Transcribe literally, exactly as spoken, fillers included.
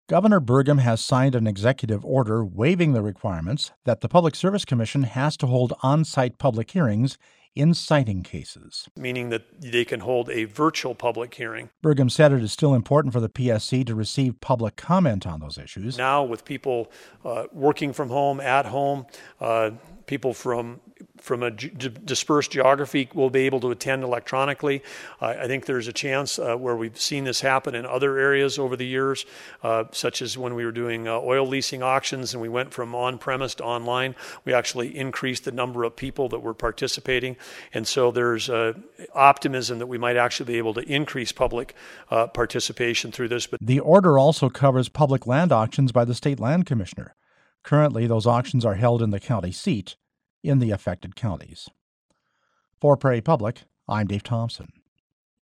Governor Burgum has signed an executive order waiving the requirements that the Public Service Commission has to hold on-site public hearings in siting cases. Meaning that they can hold a virtual public hearing. Burgum said it is still important for the P S C to receive public comment on those issues. Now, with people uh, working from home, at home, uh, people from from a g- dispersed geography will be able to attend electronically. Uh, I think there's a chance uh, where we've seen this happen in other areas over the years, uh, such as when we were doing uh, oil leasing auctions and we went from on-premise to online. We actually increased the number of people that were participating. And so there's uh, optimism that we might actually be able to increase public uh, participation through this. But the order also covers public land auctions by the State Land Commissioner. Currently, those auctions are held in the county seat in the affected counties. For Prairie Public, I'm Dave Thompson.